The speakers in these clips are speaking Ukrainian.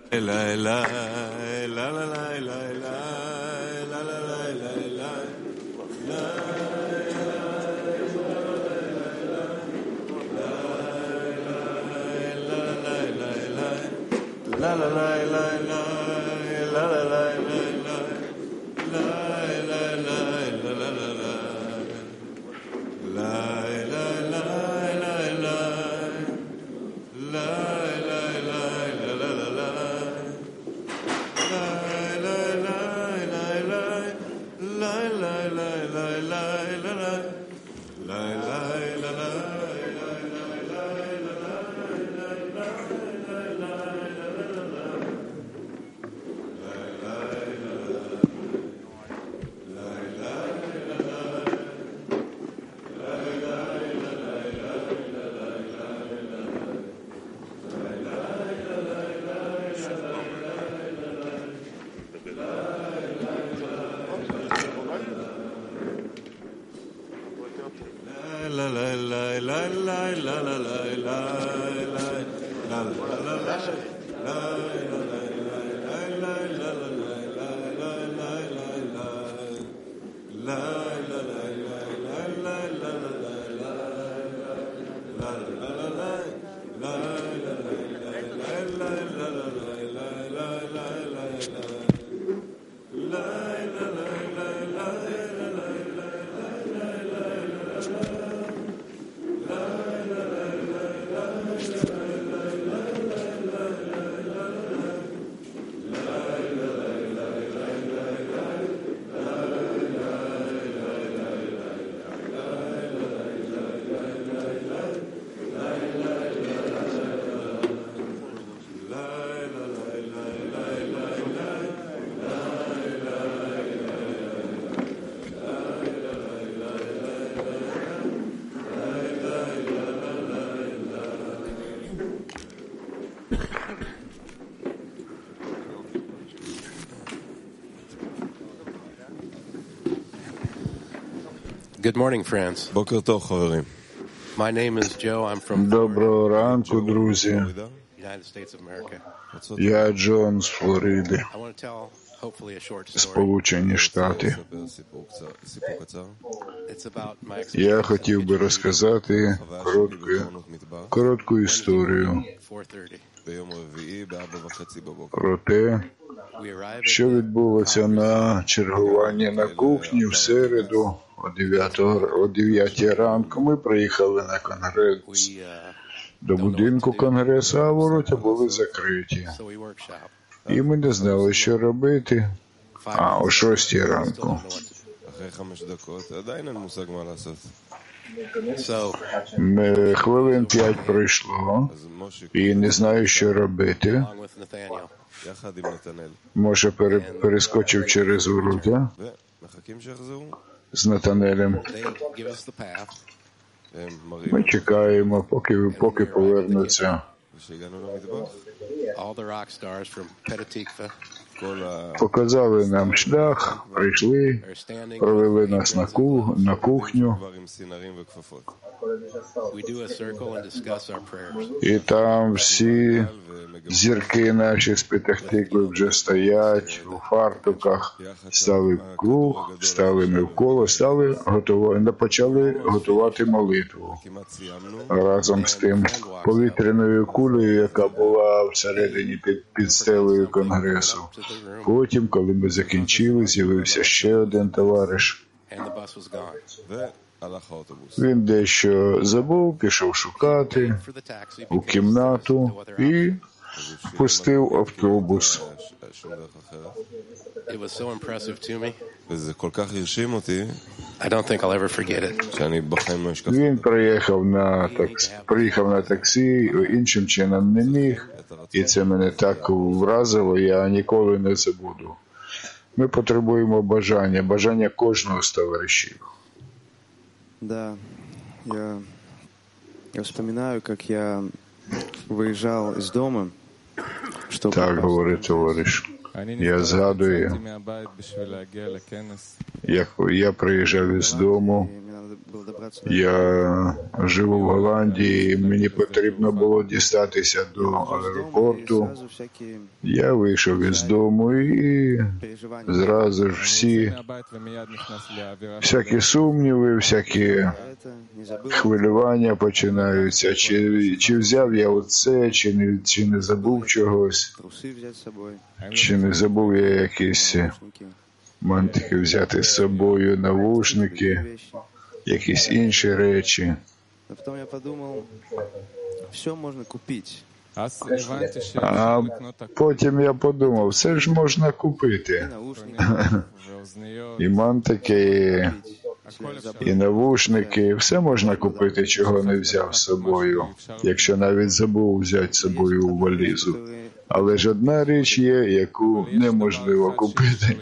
Good morning, friends. My name is Joe. I'm from Доброго ранку, друзі. United States of America. Я Джон з Флориди, I want to tell hopefully a short story. Сполучені Штати. It's about my Я хотів би розказати коротку історію 4:30. про те, We arrived що відбулося на чергуванні на кухні в середу о 9 ранку. Ми приїхали на конгрес до будинку конгресу, а ворота були закриті. so we workshop. І ми не знали, що робити. А о 6 ранку. So Хвилин 5 пройшло, і не знаю, що робити. along with Nathaniel, Може, перескочив через ворота з Натанелем. they give us the path. Ми чекаємо, поки повернуться. All the rock stars from Petah Tikva Показали нам шлях, прийшли, are standing. провели нас на кухню. We do a circle and discuss our prayers. І там всі зірки наші з Петах-Тикви вже стоять у фартуках, стали в круг, стали навколо, почали готувати молитву. Разом з тим повітряною кулею, яка була всередині під стелею конгресу. Потім, коли ми закінчили, з'явився ще один товариш. And the bus was gone. Він дещо забув, пішов шукати For the taxi у кімнату і пустив автобус. it was so impressive to me. I don't think I'll ever forget it. Він приїхав на таксі, іншим чином не міг, і це мене так вразило, я ніколи не забуду. Ми потребуємо бажання кожного з товаришів. Да, я вспоминаю, как я выезжал из дома, чтобы Так говорить товариш. Я згадую, як я приїжджав із дому, Я живу в Голландії, мені потрібно було дістатися до аеропорту. Я вийшов із дому і зразу ж всякі сумніви, всякі хвилювання починаються. Чи взяв я оце, чи не забув чогось, чи не забув я якісь мантики взяти з собою, навушники, якісь інші речі. А потім я подумав, все ж можна купити. І мантики, і навушники, все можна купити, чого не взяв з собою, якщо навіть забув взяти з собою у валізу. Але ж одна річ є, яку неможливо купити.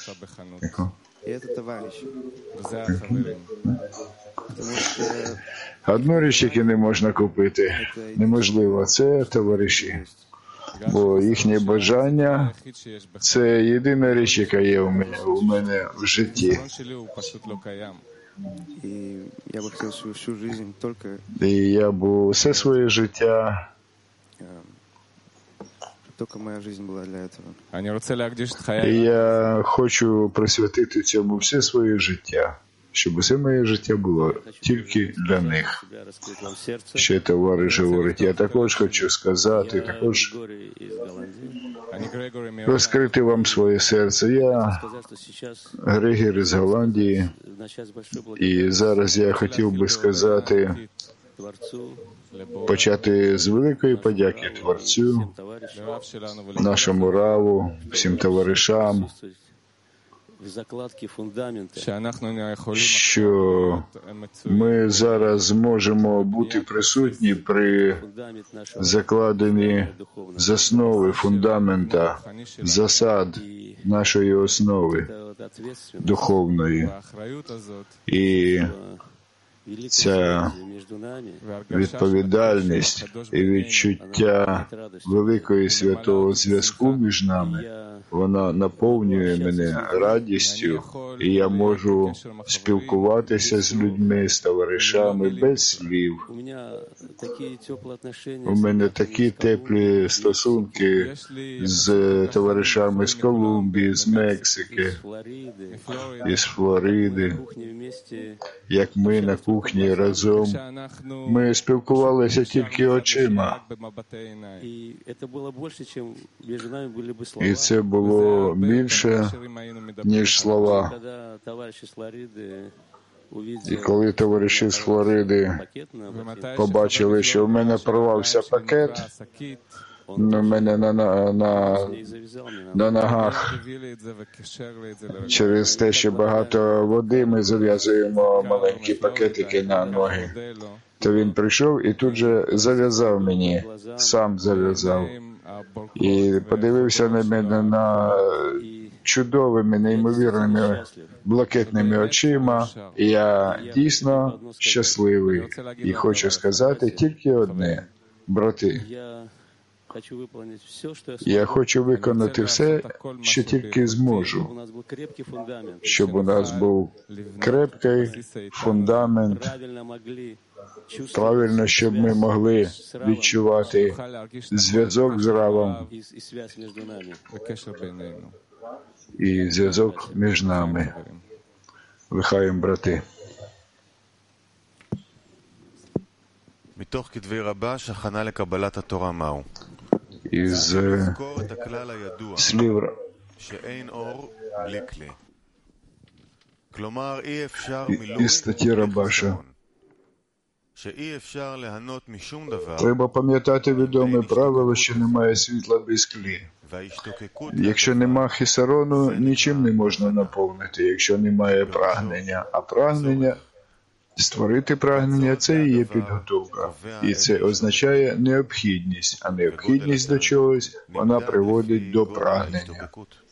Одну річ, яку не можна купити, неможливо, це товариші. Бо їхнє бажання – це єдина річ, яка є у мене в житті. І я був все своє життя. І я хочу присвятити цьому все своє життя, щоб усе моє життя було тільки для них. Ще товариш говорить, я також хочу сказати, розкрити вам своє серце. Я Григор із Голландії, і зараз я хотів би сказати, почати з великої подяки Творцю, нашому Раву, всім товаришам, що ми зараз зможемо бути присутні при закладенні заснови, фундамента, засад нашої основи духовної. І ця відповідальність і відчуття великої святого зв'язку між нами, вона наповнює мене радістю, і я можу спілкуватися з людьми, з товаришами без слів. У мене такі теплі стосунки з товаришами з Колумбії, з Мексики, із Флориди. Як ми на кухні разом, ми спілкувалися тільки очима. І це було більше, ніж слова. І коли товариші з Флориди побачили, що в мене порвався пакет, у мене на ногах, через те, що багато води, ми зав'язуємо маленькі пакетики на ноги. То він прийшов і тут же зав'язав мені, сам зав'язав. І подивився на мене на чудовими, неймовірними, блакитними очима. І я дійсно щасливий. І хочу сказати тільки одне, брати. Я хочу виконати все, що тільки зможу, щоб у нас був крепкий фундамент, правильно, щоб ми могли відчувати зв'язок з Равом і зв'язок між нами. Вихаєм, брати. מתוך כתבי רבש, הכנה לקבלת התורה מהו? Із слів שאין אור בלי כלי. כלומר, אי אפשר із статті Рабаша. שאי אפשר ליהנות משום דבר. Треба пам'ятати відоме правило, що немає світла без клі. Якщо нема хісарону, нічим не можна наповнити, якщо немає прагнення. А прагнення, створити прагнення – це і є підготовка. І це означає необхідність. А необхідність до чогось, вона приводить до прагнення.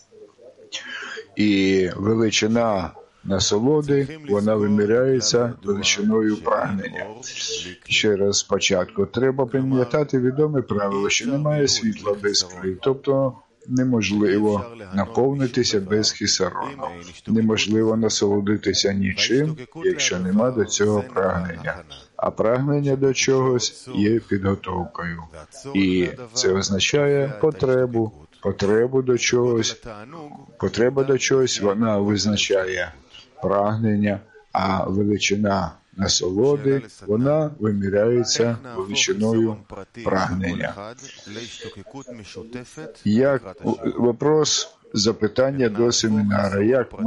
І величина насолоди, вона виміряється величиною прагнення. Ще раз спочатку, треба пам'ятати відоме правило, що немає світла без клі. Тобто неможливо наповнитися без хісарону. Неможливо насолодитися нічим, якщо нема до цього прагнення. А прагнення до чогось є підготовкою. І це означає потребу до чогось. Потреба до чогось, вона визначає прагнення, а величина насолоди, вона виміряється величиною прагнення. Запитання до семінара.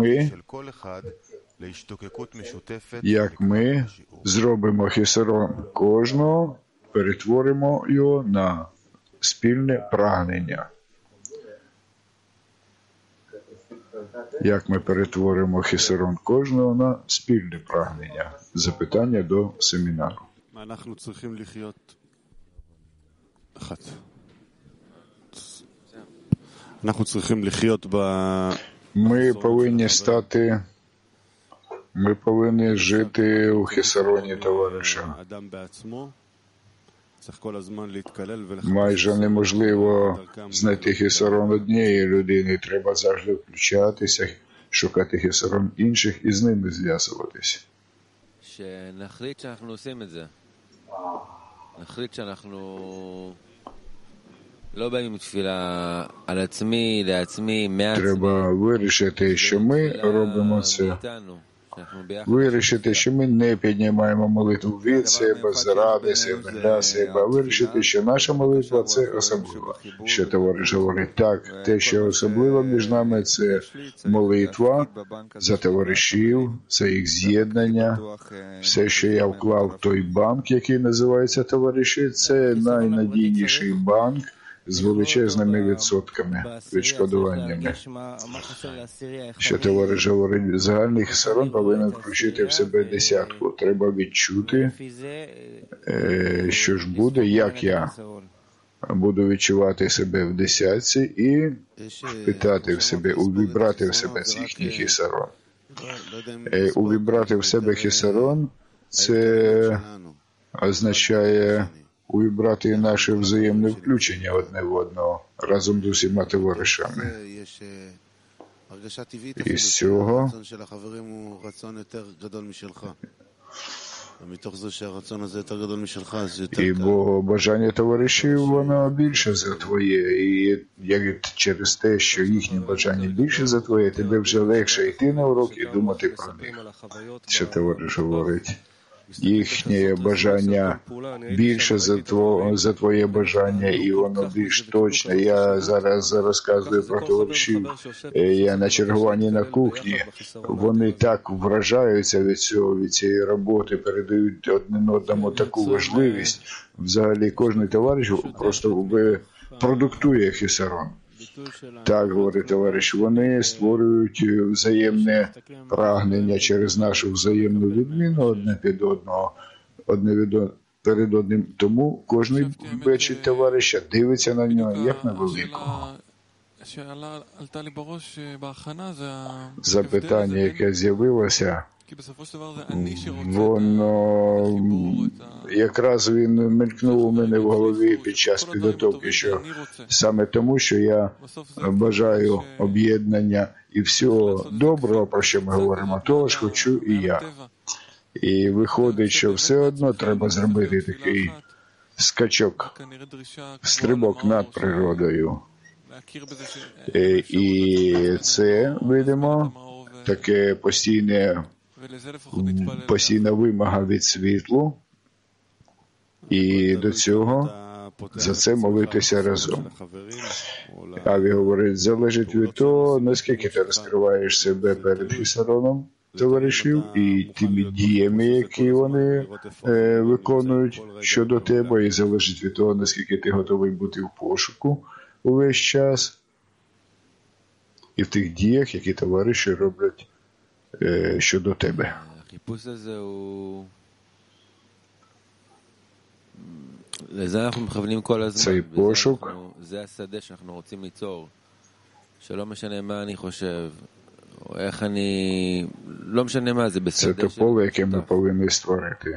Як ми зробимо хісарон кожного, перетворимо його на спільне прагнення. Як ми перетворимо хісарон кожного на спільне прагнення? Запитання до семінару. Ми повинні жити у хісароні товариша. Майже неможливо знайти хісарон однієї людини. Треба завжди включатися, шукати хісарон інших і з ними зв'язуватися. Треба вирішити, що ми робимо це. Вирішити, що ми не піднімаємо молитву від себе, заради себе, для себе, а вирішити, що наша молитва – це особливо. Що товариш говорить, так, те, що особливо між нами – це молитва за товаришів, це їх з'єднання. Все, що я вклав в той банк, який називається товариші, це найнадійніший банк з величезними відсотками, відшкодуваннями. Що товариш говорить, загальний хісарон повинен включити в себе десятку. Треба відчути, що ж буде, як я буду відчувати себе в десятці і впитати в себе, увібрати в себе їхній хісарон. Увібрати в себе хісарон – це означає увібрати наше взаємне включення одне в одного разом з усіма товаришами. І з цього бо бажання товаришів, воно більше за твоє. І як через те, що їхнє бажання більше за твоє, тебе вже легше йти на урок і думати про них. Що товариш говорить. Їхнє бажання більше за твоє бажання, і воно більш точне. Я зараз розказую про товаришів, я на чергуванні на кухні. Вони так вражаються від цього, від цієї роботи, передають один одному таку важливість. Взагалі кожен товариш просто продуктує хісарон. Так, говорить товариш, вони створюють взаємне прагнення через нашу взаємну відміну одне під одного, перед одним. Тому кожен бачить товариша, дивиться на нього, як на великого. Запитання, яке з'явилося, воно якраз він мелькнув у мене в голові під час підготовки, що саме тому, що я бажаю об'єднання і всього доброго, про що ми говоримо, того ж хочу і я. І виходить, що все одно треба зробити такий скачок, стрибок над природою. І це, видимо, таке постійна вимога від світлу, і до цього за це молитися разом. Аві говорить, залежить від того, наскільки ти розкриваєш себе перед хісароном товаришів і тими діями, які вони виконують щодо тебе, і залежить від того, наскільки ти готовий бути в пошуку увесь час і в тих діях, які товариші роблять щодо тебе. Цей пошук це те поле, яке ми повинні створити.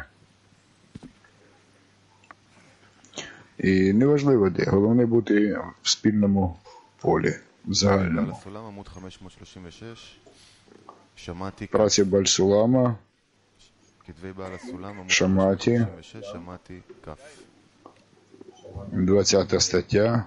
І неважливо де, головне бути в спільному полі в בעל загальному. הסולם, עמוד 536, שמעתי Праці Бальсулама, כתבי בעל הסולם, עמוד שמעתי, 536, שמעתי כף. 20 стаття,